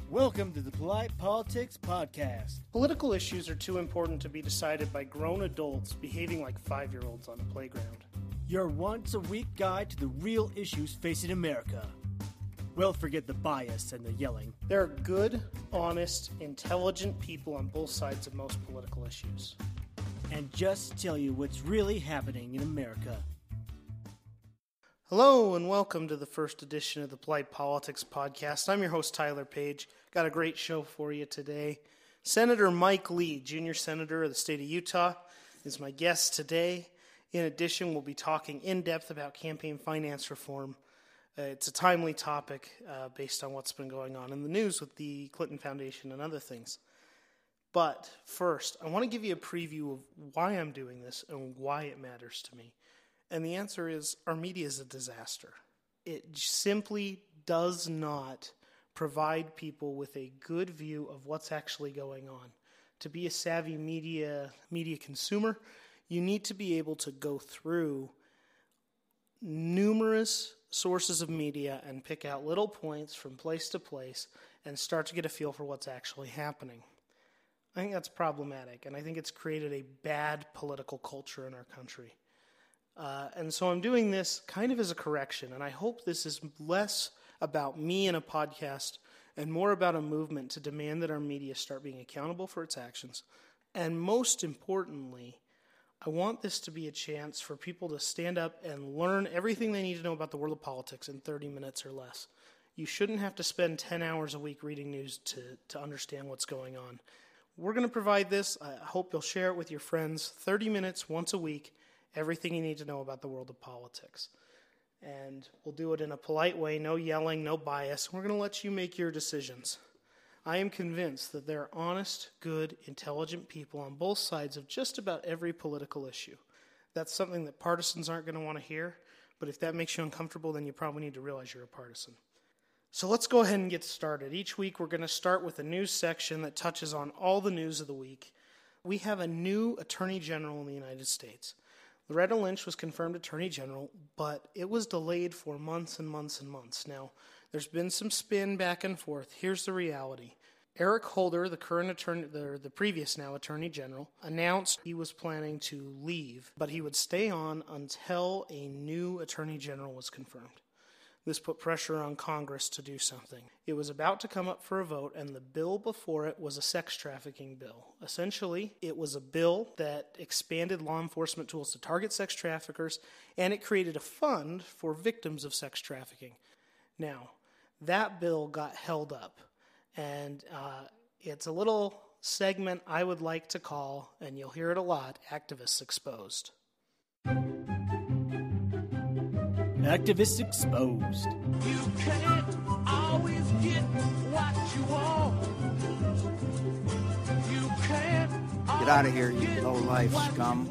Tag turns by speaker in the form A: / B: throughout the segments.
A: Welcome to the Polite Politics Podcast.
B: Political issues are too important to be decided by grown adults behaving like 5-year-olds on a playground.
A: Your once-a-week guide to the real issues facing America. Well, forget the bias and the yelling.
B: There are good, honest, intelligent people on both sides of most political issues.
A: And just tell you what's really happening in America.
B: Hello and welcome to the first edition of the Polite Politics Podcast. I'm your host, Tyler Page. Got a great show for you today. Senator Mike Lee, Junior Senator of the state of Utah, is my guest today. In addition, we'll be talking in depth about campaign finance reform. It's a timely topic based on what's been going on in the news with the Clinton Foundation and other things. But first, I want to give you a preview of why I'm doing this and why it matters to me. And the answer is our media is a disaster. It simply does not provide people with a good view of what's actually going on. To be a savvy media consumer, you need to be able to go through numerous sources of media and pick out little points from place to place and start to get a feel for what's actually happening. I think that's problematic, and I think it's created a bad political culture in our country. And so I'm doing this kind of as a correction, and I hope this is less about me and a podcast and more about a movement to demand that our media start being accountable for its actions. And most importantly, I want this to be a chance for people to stand up and learn everything they need to know about the world of politics in 30 minutes or less. You shouldn't have to spend 10 hours a week reading news to understand what's going on. We're going to provide this. I hope you'll share it with your friends. 30 minutes once a week. Everything you need to know about the world of politics. And we'll do it in a polite way, no yelling, no bias. We're going to let you make your decisions. I am convinced that there are honest, good, intelligent people on both sides of just about every political issue. That's something that partisans aren't going to want to hear, but if that makes you uncomfortable, then you probably need to realize you're a partisan. So let's go ahead and get started. Each week we're going to start with a news section that touches on all the news of the week. We have a new Attorney General in the United States. Loretta Lynch was confirmed Attorney General, but it was delayed for months and months and months. Now, there's been some spin back and forth. Here's the reality. Eric Holder, the current attorney, the previous now Attorney General, announced he was planning to leave, but he would stay on until a new Attorney General was confirmed. This put pressure on Congress to do something. It was about to come up for a vote, and the bill before it was a sex trafficking bill. Essentially, it was a bill that expanded law enforcement tools to target sex traffickers, and it created a fund for victims of sex trafficking. Now, that bill got held up, and it's a little segment I would like to call, and you'll hear it a lot, Activists Exposed.
A: Activists Exposed.
C: You can't always get what you want. You can't
D: Get out of here, you low-life scum.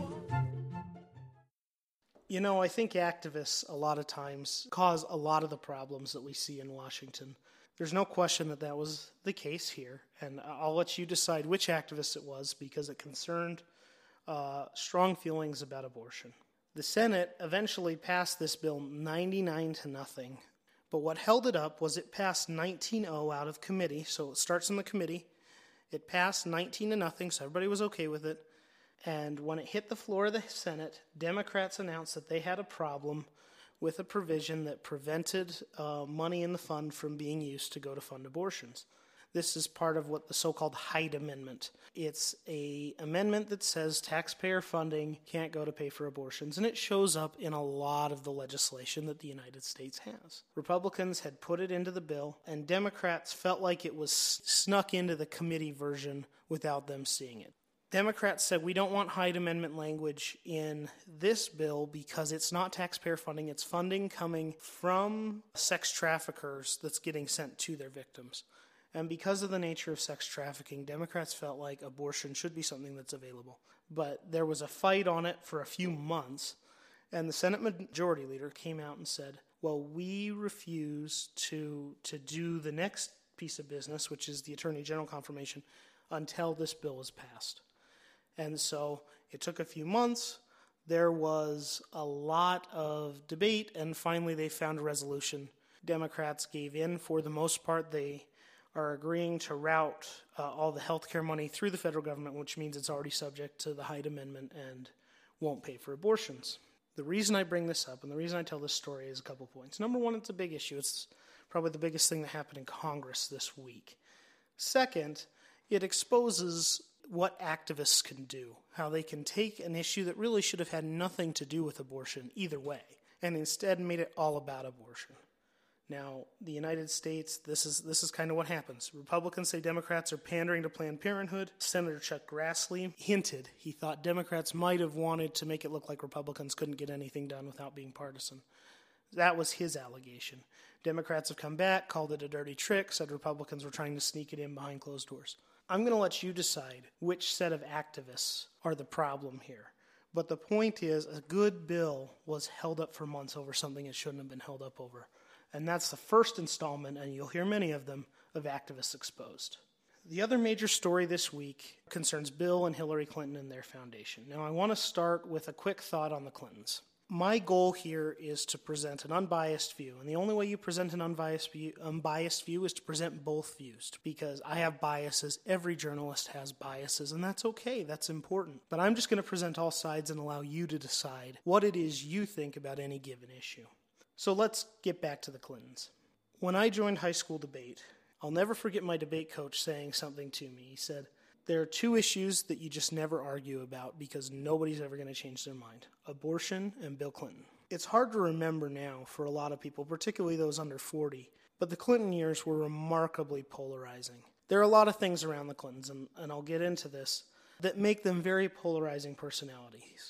B: You know, I think activists a lot of times cause a lot of the problems that we see in Washington. There's no question that that was the case here, and I'll let you decide which activist it was because it concerned strong feelings about abortion. The Senate eventually passed this bill 99-0, but what held it up was it passed 19-0 out of committee, so it starts in the committee. It passed 19-0, so everybody was okay with it, and when it hit the floor of the Senate, Democrats announced that they had a problem with a provision that prevented money in the fund from being used to go to fund abortions. This is part of what the so-called Hyde Amendment. It's an amendment that says taxpayer funding can't go to pay for abortions, and it shows up in a lot of the legislation that the United States has. Republicans had put it into the bill, and Democrats felt like it was snuck into the committee version without them seeing it. Democrats said, we don't want Hyde Amendment language in this bill because it's not taxpayer funding, it's funding coming from sex traffickers that's getting sent to their victims. And because of the nature of sex trafficking, Democrats felt like abortion should be something that's available. But there was a fight on it for a few months, and the Senate Majority Leader came out and said, well, we refuse to do the next piece of business, which is the Attorney General confirmation, until this bill is passed. And so it took a few months. There was a lot of debate, and finally they found a resolution. Democrats gave in for the most part. They are agreeing to route all the health care money through the federal government, which means it's already subject to the Hyde Amendment and won't pay for abortions. The reason I bring this up and the reason I tell this story is a couple points. Number one, it's a big issue. It's probably the biggest thing that happened in Congress this week. Second, it exposes what activists can do, how they can take an issue that really should have had nothing to do with abortion either way, and instead made it all about abortion. Now, the United States, this is kind of what happens. Republicans say Democrats are pandering to Planned Parenthood. Senator Chuck Grassley hinted he thought Democrats might have wanted to make it look like Republicans couldn't get anything done without being partisan. That was his allegation. Democrats have come back, called it a dirty trick, said Republicans were trying to sneak it in behind closed doors. I'm going to let you decide which set of activists are the problem here. But the point is, a good bill was held up for months over something it shouldn't have been held up over. And that's the first installment, and you'll hear many of them, of Activists Exposed. The other major story this week concerns Bill and Hillary Clinton and their foundation. Now, I want to start with a quick thought on the Clintons. My goal here is to present an unbiased view, and the only way you present an unbiased view is to present both views, because I have biases, every journalist has biases, and that's okay, that's important. But I'm just going to present all sides and allow you to decide what it is you think about any given issue. So let's get back to the Clintons. When I joined high school debate, I'll never forget my debate coach saying something to me. He said, there are two issues that you just never argue about because nobody's ever going to change their mind: abortion and Bill Clinton. It's hard to remember now for a lot of people, particularly those under 40, but the Clinton years were remarkably polarizing. There are a lot of things around the Clintons, and I'll get into this, that make them very polarizing personalities.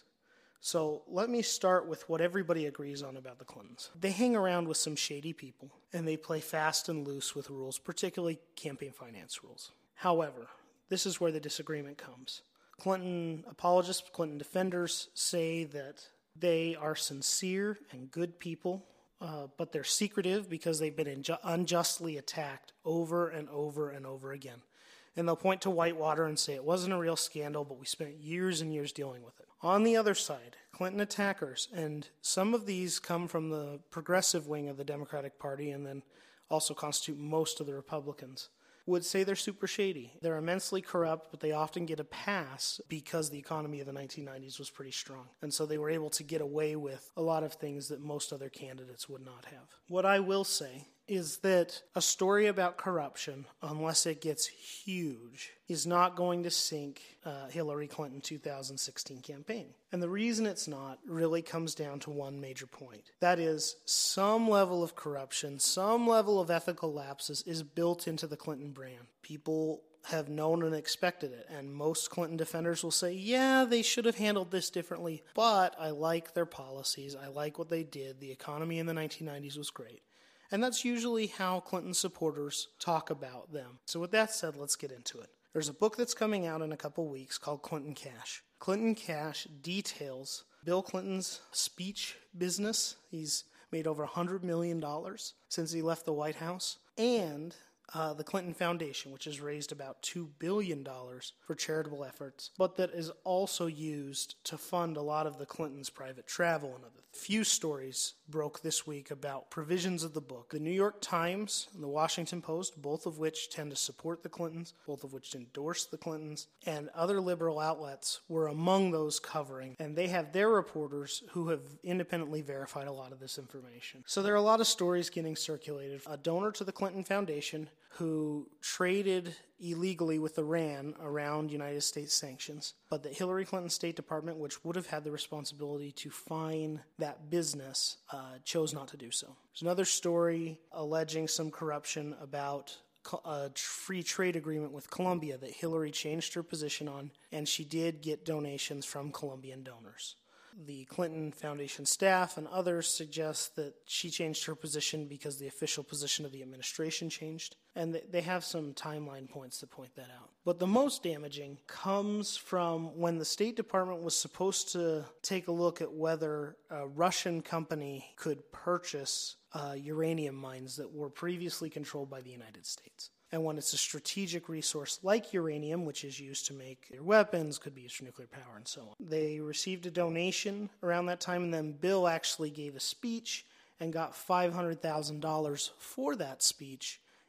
B: So let me start with what everybody agrees on about the Clintons. They hang around with some shady people, and they play fast and loose with rules, particularly campaign finance rules. However, this is where the disagreement comes. Clinton apologists, Clinton defenders say that they are sincere and good people, but they're secretive because they've been unjustly attacked over and over and over again. And they'll point to Whitewater and say it wasn't a real scandal, but we spent years and years dealing with it. On the other side, Clinton attackers, and some of these come from the progressive wing of the Democratic Party and then also constitute most of the Republicans, would say they're super shady. They're immensely corrupt, but they often get a pass because the economy of the 1990s was pretty strong. And so they were able to get away with a lot of things that most other candidates would not have. What I will say is that a story about corruption, unless it gets huge, is not going to sink Hillary Clinton 2016 campaign. And the reason it's not really comes down to one major point. That is, some level of corruption, some level of ethical lapses is built into the Clinton brand. People have known and expected it, and most Clinton defenders will say, yeah, they should have handled this differently, but I like their policies, I like what they did, the economy in the 1990s was great. And that's usually how Clinton supporters talk about them. So with that said, let's get into it. There's a book that's coming out in a couple weeks called Clinton Cash. Clinton Cash details Bill Clinton's speech business. He's made over $100 million since he left the White House. And the Clinton Foundation, which has raised about $2 billion for charitable efforts, but that is also used to fund a lot of the Clintons' private travel and other things. Few stories broke this week about provisions of the book. The New York Times and the Washington Post, both of which tend to support the Clintons, both of which endorse the Clintons, and other liberal outlets were among those covering, and they have their reporters who have independently verified a lot of this information. So there are a lot of stories getting circulated. A donor to the Clinton Foundation who traded illegally with Iran around United States sanctions, but the Hillary Clinton State Department, which would have had the responsibility to fine that business, chose not to do so. There's another story alleging some corruption about a free trade agreement with Colombia that Hillary changed her position on, and she did get donations from Colombian donors. The Clinton Foundation staff and others suggest that she changed her position because the official position of the administration changed, and they have some timeline points to point that out. But the most damaging comes from when the State Department was supposed to take a look at whether a Russian company could purchase uranium mines that were previously controlled by the United States. And when it's a strategic resource like uranium, which is used to make their weapons, could be used for nuclear power and so on. They received a donation around that time, and then Bill actually gave a speech and got $500,000 for that speech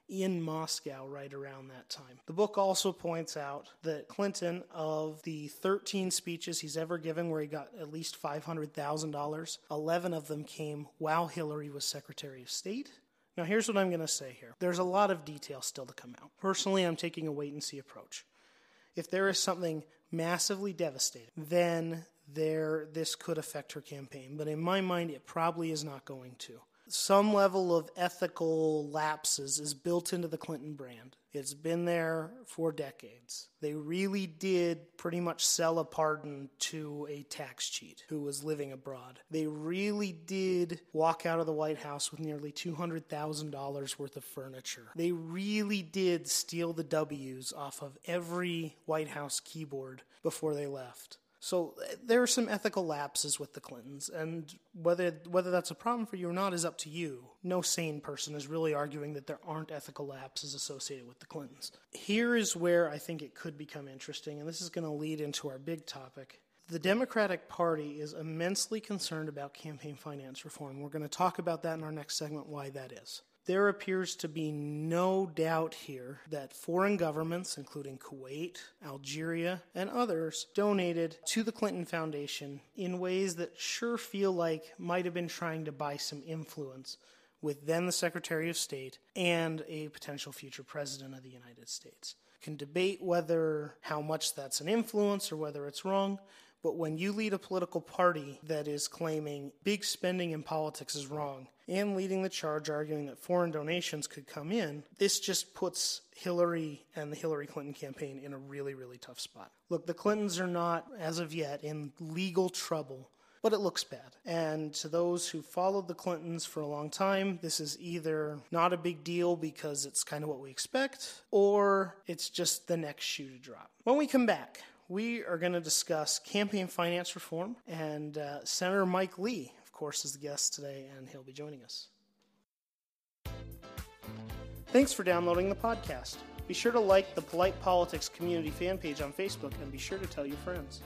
B: in Moscow right around that time. The book also points out that Clinton, of the 13 speeches he's ever given where he got at least $500,000, 11 of them came while Hillary was Secretary of State. Now here's what I'm going to say here. There's a lot of detail still to come out. Personally, I'm taking a wait-and-see approach. If there is something massively devastating, then this could affect her campaign. But in my mind, it probably is not going to. Some level of ethical lapses is built into the Clinton brand. It's been there for decades. They really did pretty much sell a pardon to a tax cheat who was living abroad. They really did walk out of the White House with nearly $200,000 worth of furniture. They really did steal the W's off of every White House keyboard before they left. So there are some ethical lapses with the Clintons, and whether that's a problem for you or not is up to you. No sane person is really arguing that there aren't ethical lapses associated with the Clintons. Here is where I think it could become interesting, and this is going to lead into our big topic. The Democratic Party is immensely concerned about campaign finance reform. We're going to talk about that in our next segment, why that is. There appears to be no doubt here that foreign governments, including Kuwait, Algeria, and others, donated to the Clinton Foundation in ways that sure feel like might have been trying to buy some influence with then the Secretary of State and a potential future president of the United States. Can debate how much that's an influence or whether it's wrong, but when you lead a political party that is claiming big spending in politics is wrong and leading the charge arguing that foreign donations could come in, this just puts Hillary and the Hillary Clinton campaign in a really, really tough spot. Look, the Clintons are not, as of yet, in legal trouble, but it looks bad. And to those who followed the Clintons for a long time, this is either not a big deal because it's kind of what we expect, or it's just the next shoe to drop. When we come back, we are going to discuss campaign finance reform, and Senator Mike Lee, of course, is the guest today, and he'll be joining us. Thanks for downloading the podcast. Be sure to like the Polite Politics Community fan page on Facebook, and be sure to tell your friends.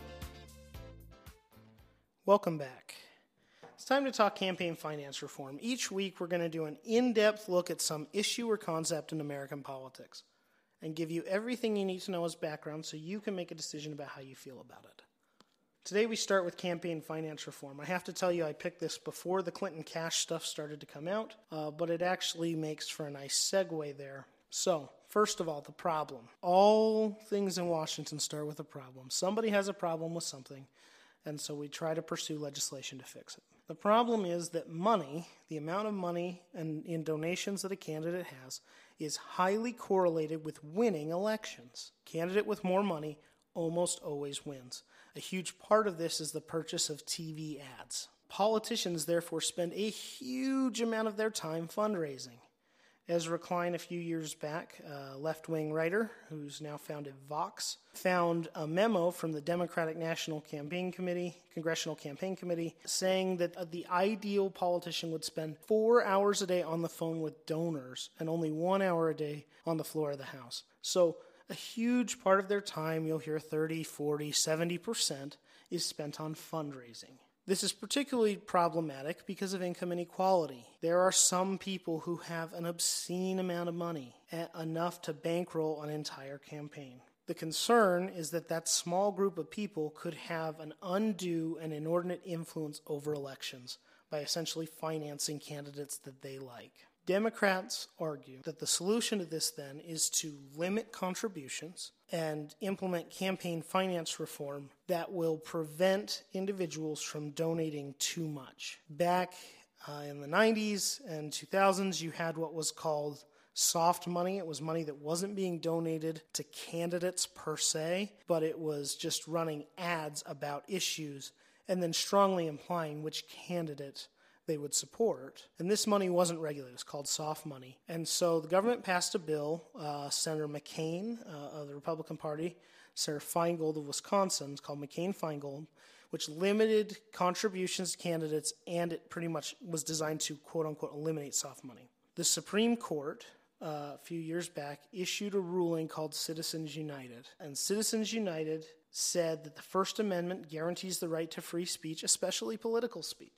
B: Welcome back. It's time to talk campaign finance reform. Each week, we're going to do an in-depth look at some issue or concept in American politics and give you everything you need to know as background so you can make a decision about how you feel about it. Today we start with campaign finance reform. I have to tell you I picked this before the Clinton cash stuff started to come out, but it actually makes for a nice segue there. So, first of all, the problem. All things in Washington start with a problem. Somebody has a problem with something, and so we try to pursue legislation to fix it. The problem is that money, the amount of money and in donations that a candidate has, is highly correlated with winning elections. Candidate with more money almost always wins. A huge part of this is the purchase of TV ads. Politicians, therefore, spend a huge amount of their time fundraising. Ezra Klein, a few years back, a left-wing writer who's now founded Vox, found a memo from the Democratic National Congressional Campaign Committee, saying that the ideal politician would spend 4 hours a day on the phone with donors and only 1 hour a day on the floor of the House. So a huge part of their time, you'll hear 30, 40, 70%, is spent on fundraising. This is particularly problematic because of income inequality. There are some people who have an obscene amount of money, enough to bankroll an entire campaign. The concern is that small group of people could have an undue and inordinate influence over elections by essentially financing candidates that they like. Democrats argue that the solution to this then is to limit contributions and implement campaign finance reform that will prevent individuals from donating too much. Back in the 90s and 2000s, you had what was called soft money. It was money that wasn't being donated to candidates per se, but it was just running ads about issues and then strongly implying which candidate they would support. And this money wasn't regulated. It's called soft money. And so the government passed a bill, Senator McCain of the Republican Party, Senator Feingold of Wisconsin, it's called McCain-Feingold, which limited contributions to candidates, and it pretty much was designed to, quote-unquote, eliminate soft money. The Supreme Court, a few years back, issued a ruling called Citizens United. And Citizens United said that the First Amendment guarantees the right to free speech, especially political speech.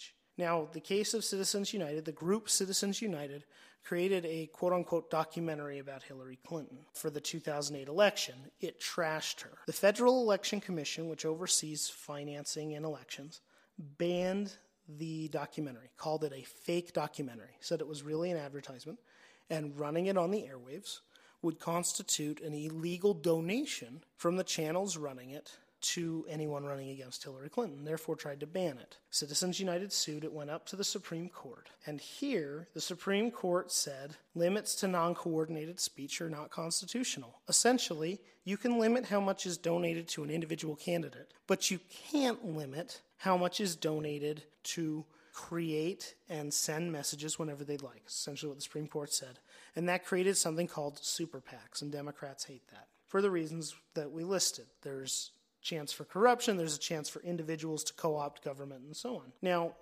B: Now, the case of Citizens United, the group Citizens United, created a quote-unquote documentary about Hillary Clinton for the 2008 election. It trashed her. The Federal Election Commission, which oversees financing in elections, banned the documentary, called it a fake documentary, said it was really an advertisement, and running it on the airwaves would constitute an illegal donation from the channels running it to anyone running against Hillary Clinton, therefore tried to ban it. Citizens United sued. It went up to the Supreme Court. And here, the Supreme Court said limits to non-coordinated speech are not constitutional. Essentially, you can limit how much is donated to an individual candidate, but you can't limit how much is donated to create and send messages whenever they'd like, essentially what the Supreme Court said. And that created something called super PACs, and Democrats hate that for the reasons that we listed. There's chance for corruption, there's a chance for individuals to co-opt government, and so on. Now,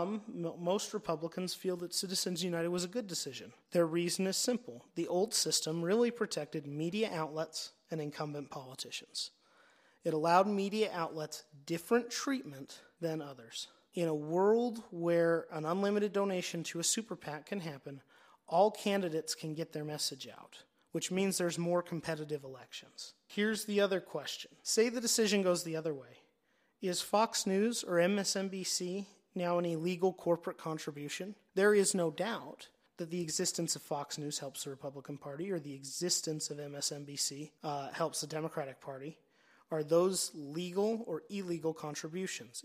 B: most Republicans feel that Citizens United was a good decision. Their reason is simple. The old system really protected media outlets and incumbent politicians. It allowed media outlets different treatment than others. In a world where an unlimited donation to a super PAC can happen, all candidates can get their message out, which means there's more competitive elections. Here's the other question. Say the decision goes the other way. Is Fox News or MSNBC now an illegal corporate contribution? There is no doubt that the existence of Fox News helps the Republican Party, or the existence of MSNBC helps the Democratic Party. Are those legal or illegal contributions?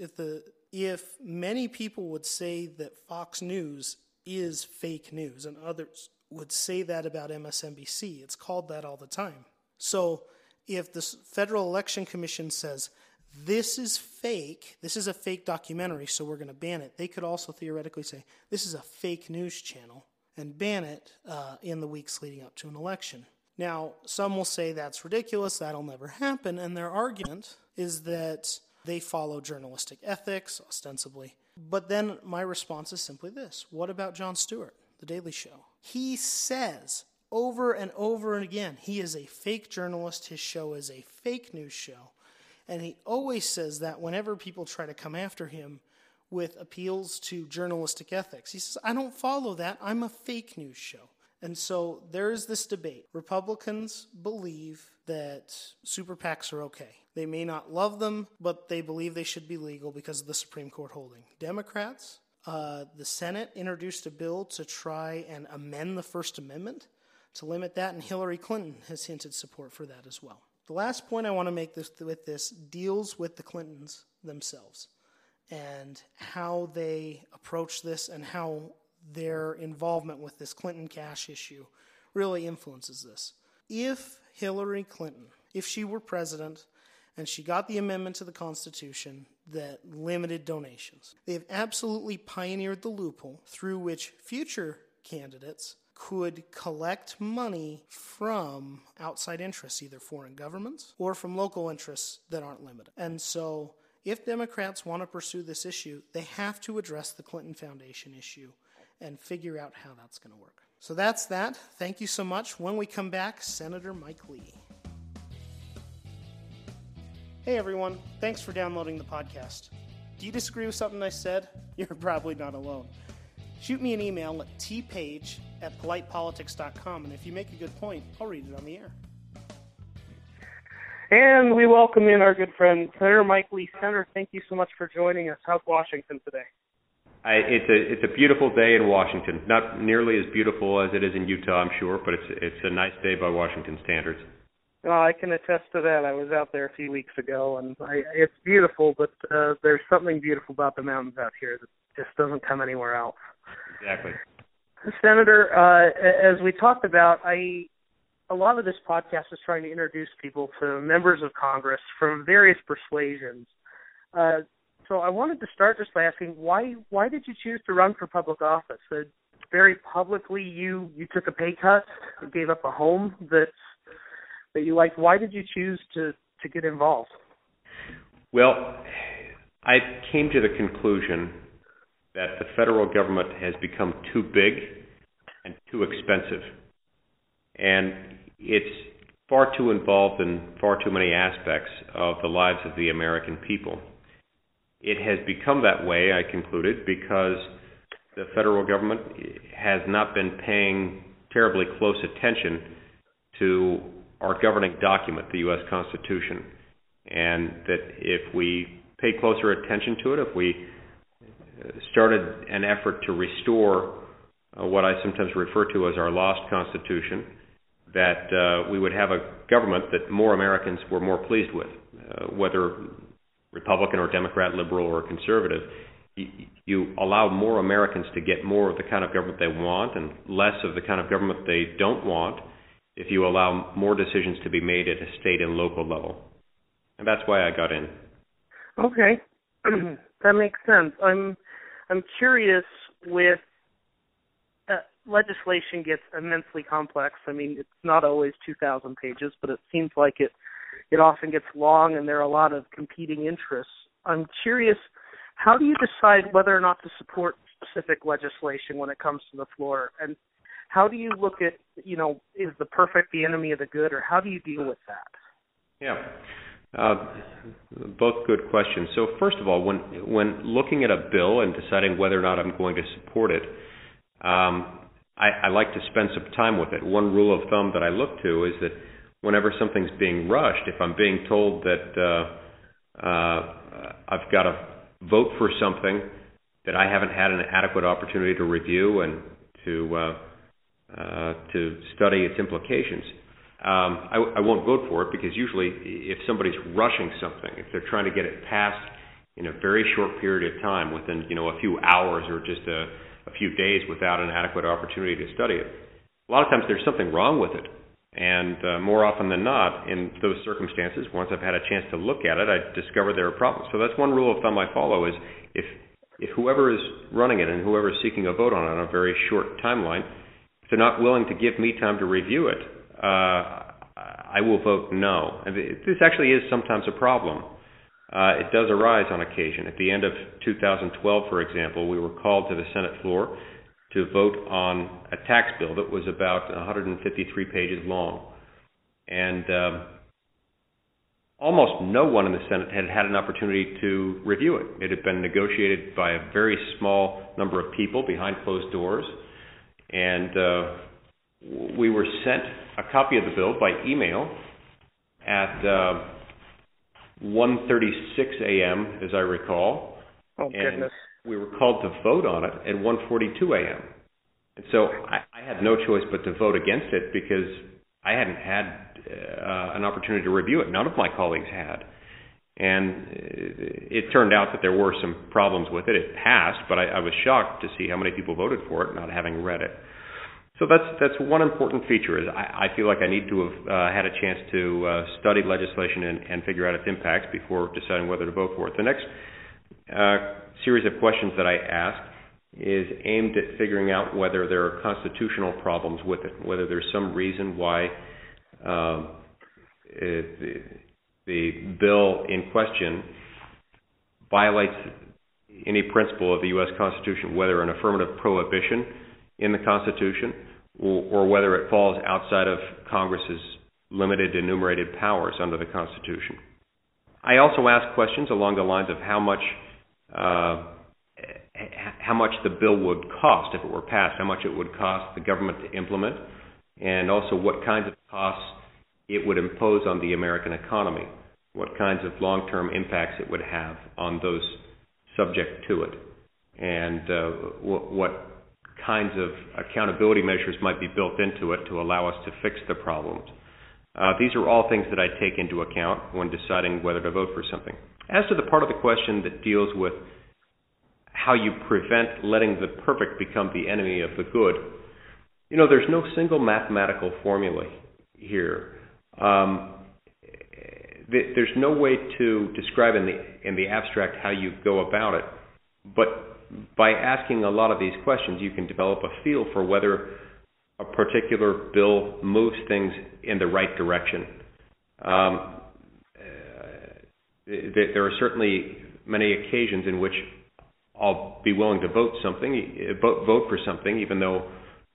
B: If many people would say that Fox News is fake news, and others would say that about MSNBC, it's called that all the time. So if the Federal Election Commission says, this is fake, this is a fake documentary, so we're going to ban it, they could also theoretically say, this is a fake news channel, and ban it in the weeks leading up to an election. Now, some will say that's ridiculous, that'll never happen, and their argument is that they follow journalistic ethics, ostensibly. But then my response is simply this. What about Jon Stewart, The Daily Show? He says over and over and again, he is a fake journalist, his show is a fake news show, and he always says that whenever people try to come after him with appeals to journalistic ethics. He says, I don't follow that, I'm a fake news show. And so there is this debate. Republicans believe that super PACs are okay. They may not love them, but they believe they should be legal because of the Supreme Court holding. Democrats, the Senate introduced a bill to try and amend the First Amendment to limit that, and Hillary Clinton has hinted support for that as well. The last point I want to make with this deals with the Clintons themselves and how they approach this and how their involvement with this Clinton cash issue really influences this. If Hillary Clinton, if she were president and she got the amendment to the Constitution that limited donations, they've absolutely pioneered the loophole through which future candidates could collect money from outside interests, either foreign governments or from local interests that aren't limited. And so if Democrats want to pursue this issue, they have to address the Clinton Foundation issue and figure out how that's going to work. So that's that. Thank you so much. When we come back, Senator Mike Lee. Hey everyone, thanks for downloading the podcast. Do you disagree with something I said? You're probably not alone. Shoot me an email at tpage@politepolitics.com, and if you make a good point, I'll read it on the air.
E: And we welcome in our good friend, Senator Mike Lee. Senator, thank you so much for joining us. How's Washington today?
F: It's a beautiful day in Washington. Not nearly as beautiful as it is in Utah, I'm sure, but it's a nice day by Washington standards.
E: Well, I can attest to that. I was out there a few weeks ago, and it's beautiful, but there's something beautiful about the mountains out here that just doesn't come anywhere else.
F: Exactly.
E: Senator, as we talked about, a lot of this podcast is trying to introduce people to members of Congress from various persuasions. So I wanted to start just by asking, why did you choose to run for public office? Very publicly, you took a pay cut, you gave up a home that you liked. Why did you choose to get involved?
F: Well, I came to the conclusion that the federal government has become too big and too expensive. And it's far too involved in far too many aspects of the lives of the American people. it has become that way, I concluded, because the federal government has not been paying terribly close attention to our governing document, the U.S. Constitution, and that if we pay closer attention to it, if we started an effort to restore what I sometimes refer to as our lost Constitution, that we would have a government that more Americans were more pleased with, whether Republican or Democrat, liberal or conservative. You allow more Americans to get more of the kind of government they want and less of the kind of government they don't want if you allow more decisions to be made at a state and local level. And that's why I got in.
E: Okay. That makes sense. I'm curious with legislation gets immensely complex. I mean, it's not always 2,000 pages, but it seems like it often gets long and there are a lot of competing interests. I'm curious, how do you decide whether or not to support specific legislation when it comes to the floor? And how do you look at, is the perfect the enemy of the good, or how do you deal with that?
F: Yeah. Both good questions. So first of all, when looking at a bill and deciding whether or not I'm going to support it, I like to spend some time with it. One rule of thumb that I look to is that whenever something's being rushed, if I'm being told that I've got to vote for something that I haven't had an adequate opportunity to review and to study its implications, I won't vote for it, because usually if somebody's rushing something, if they're trying to get it passed in a very short period of time, within a few hours or just a few days without an adequate opportunity to study it, a lot of times there's something wrong with it. And more often than not, in those circumstances, once I've had a chance to look at it, I discover there are problems. So that's one rule of thumb I follow, is if whoever is running it and whoever is seeking a vote on a very short timeline, if they're not willing to give me time to review it, I will vote no. And this actually is sometimes a problem. It does arise on occasion. At the end of 2012, for example, we were called to the Senate floor to vote on a tax bill that was about 153 pages long. And almost no one in the Senate had had an opportunity to review it. It had been negotiated by a very small number of people behind closed doors. And we were sent a copy of the bill by email at 1:36 a.m., as I recall.
E: Oh, goodness.
F: We were called to vote on it at 1:42 a.m. And so I had no choice but to vote against it, because I hadn't had an opportunity to review it. None of my colleagues had. And it turned out that there were some problems with it. It passed, but I was shocked to see how many people voted for it, not having read it. So that's one important feature, is I feel like I need to have had a chance to study legislation and figure out its impacts before deciding whether to vote for it. The next series of questions that I ask is aimed at figuring out whether there are constitutional problems with it, whether there's some reason why the bill in question violates any principle of the U.S. Constitution, whether an affirmative prohibition in the Constitution or whether it falls outside of Congress's limited enumerated powers under the Constitution. I also ask questions along the lines of how much the bill would cost if it were passed, how much it would cost the government to implement, and also what kinds of costs it would impose on the American economy, what kinds of long-term impacts it would have on those subject to it, and what kinds of accountability measures might be built into it to allow us to fix the problems. These are all things that I take into account when deciding whether to vote for something. As to the part of the question that deals with how you prevent letting the perfect become the enemy of the good, there's no single mathematical formula here. There's no way to describe in the abstract how you go about it, but by asking a lot of these questions, you can develop a feel for whether a particular bill moves things in the right direction. There are certainly many occasions in which I'll be willing to vote for something, even though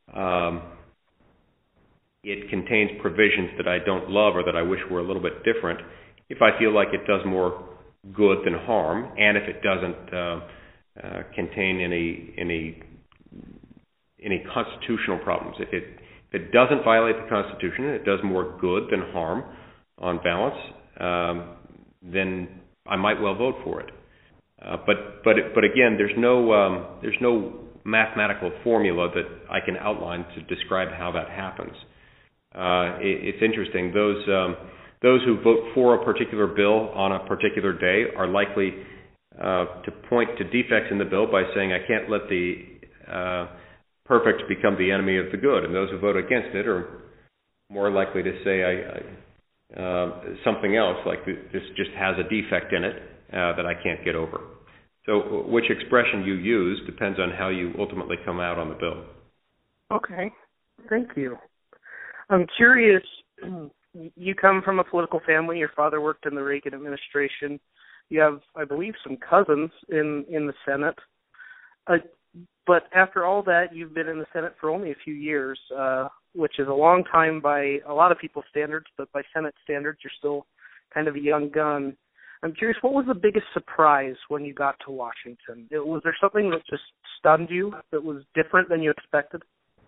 F: it contains provisions that I don't love or that I wish were a little bit different, if I feel like it does more good than harm, and if it doesn't contain any constitutional problems. If it doesn't violate the Constitution and it does more good than harm on balance, then I might well vote for it. But again, there's no mathematical formula that I can outline to describe how that happens. It's interesting. Those who vote for a particular bill on a particular day are likely to point to defects in the bill by saying, I can't let the perfect become the enemy of the good. And those who vote against it are more likely to say something else, like this just has a defect in it that I can't get over. So which expression you use depends on how you ultimately come out on the bill.
E: Okay. Thank you. I'm curious, you come from a political family. Your father worked in the Reagan administration. You have, I believe, some cousins in the Senate. But after all that, you've been in the Senate for only a few years, which is a long time by a lot of people's standards, but by Senate standards, you're still kind of a young gun. I'm curious, what was the biggest surprise when you got to Washington? Was there something that just stunned you, that was different than you expected?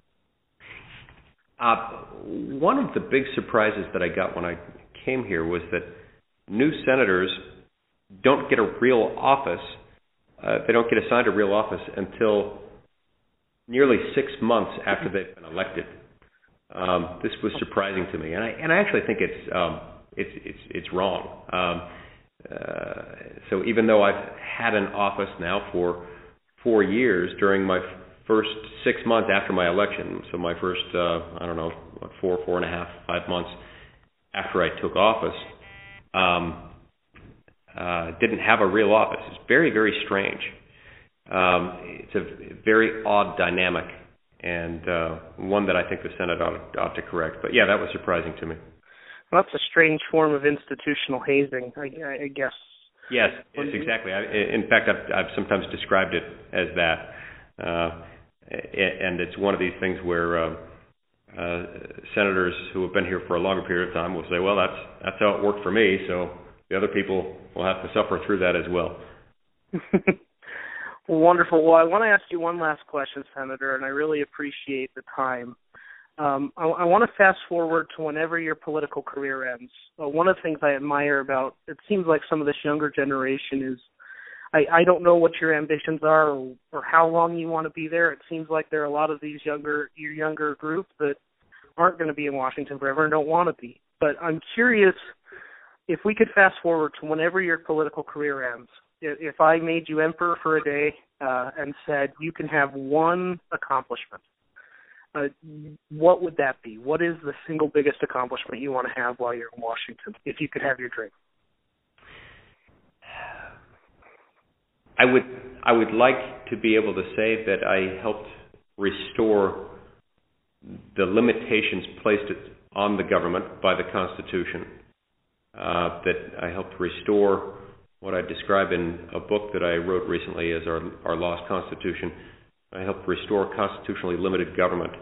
F: One of the big surprises that I got when I came here was that new senators don't get a real office. They don't get assigned a real office until nearly 6 months after they've been elected. This was surprising to me, and I actually think it's wrong. So even though I've had an office now for 4 years, during my first 6 months after my election, so my first, 4.5, 5 months after I took office, didn't have a real office. It's very, very strange. It's a very odd dynamic, and one that I think the Senate ought to correct. But yeah, that was surprising to me.
E: Well, that's a strange form of institutional hazing, I guess.
F: Yes, exactly. In fact, I've sometimes described it as that. And it's one of these things where senators who have been here for a longer period of time will say, well, that's how it worked for me, so the other people will have to suffer through that as well.
E: Wonderful. Well, I want to ask you one last question, Senator, and I really appreciate the time. I want to fast forward to whenever your political career ends. One of the things I admire about, it seems like some of this younger generation is, I don't know what your ambitions are or how long you want to be there. It seems like there are a lot of these your younger group that aren't going to be in Washington forever and don't want to be. But I'm curious, if we could fast forward to whenever your political career ends, if I made you emperor for a day and said you can have one accomplishment, what would that be? What is the single biggest accomplishment you want to have while you're in Washington, if you could have your dream?
F: I would like to be able to say that I helped restore the limitations placed on the government by the Constitution, that I helped restore what I describe in a book that I wrote recently as our Lost Constitution. I helped restore constitutionally limited government,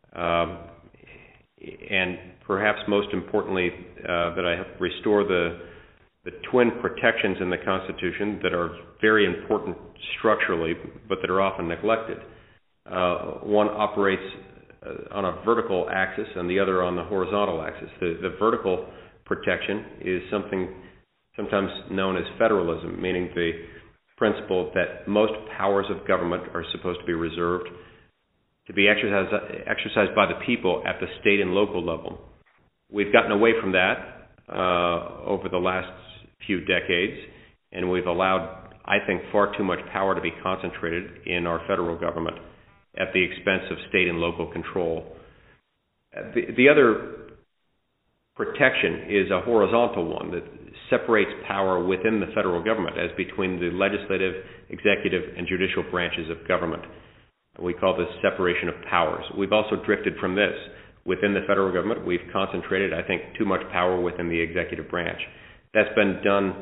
F: and perhaps most importantly, that I helped restore the twin protections in the Constitution that are very important structurally, but that are often neglected. One operates on a vertical axis and the other on the horizontal axis. The vertical protection is something sometimes known as federalism, meaning the principle that most powers of government are supposed to be reserved to be exercised by the people at the state and local level. We've gotten away from that over the last few decades, and we've allowed, I think, far too much power to be concentrated in our federal government at the expense of state and local control. The other protection is a horizontal one that separates power within the federal government as between the legislative, executive, and judicial branches of government. We call this separation of powers. We've also drifted from this. Within the federal government, we've concentrated, I think, too much power within the executive branch. That's been done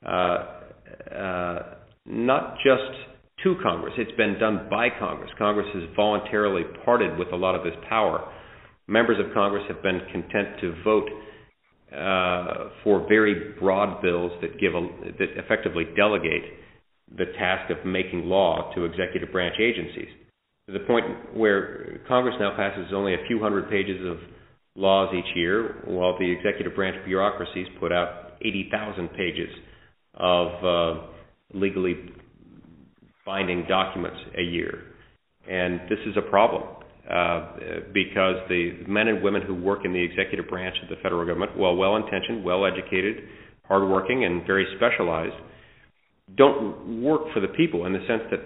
F: not just to Congress. It's been done by Congress. Congress has voluntarily parted with a lot of this power. Members of Congress have been content to vote for very broad bills that that effectively delegate the task of making law to executive branch agencies, to the point where Congress now passes only a few hundred pages of laws each year, while the executive branch bureaucracies put out 80,000 pages of legally binding documents a year. And this is a problem because the men and women who work in the executive branch of the federal government, while well-intentioned, well-educated, hardworking, and very specialized, don't work for the people in the sense that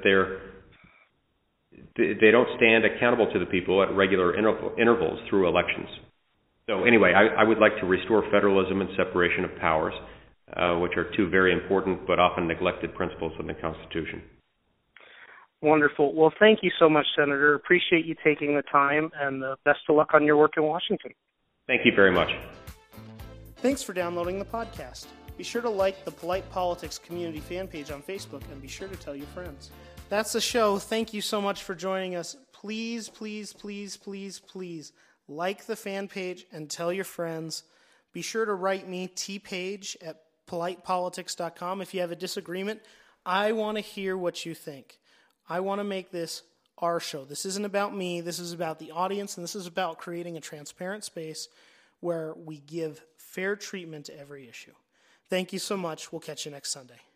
F: they don't stand accountable to the people at regular intervals through elections. So anyway, I would like to restore federalism and separation of powers, which are two very important but often neglected principles in the Constitution.
E: Wonderful. Well, thank you so much, Senator. Appreciate you taking the time, and best of luck on your work in Washington.
F: Thank you very much.
B: Thanks for downloading the podcast. Be sure to like the Polite Politics Community fan page on Facebook, and be sure to tell your friends. That's the show. Thank you so much for joining us. Please, please, please, please, please like the fan page and tell your friends. Be sure to write me, tpage@politepolitics.com. If you have a disagreement, I want to hear what you think. I want to make this our show. This isn't about me. This is about the audience, and this is about creating a transparent space where we give fair treatment to every issue. Thank you so much. We'll catch you next Sunday.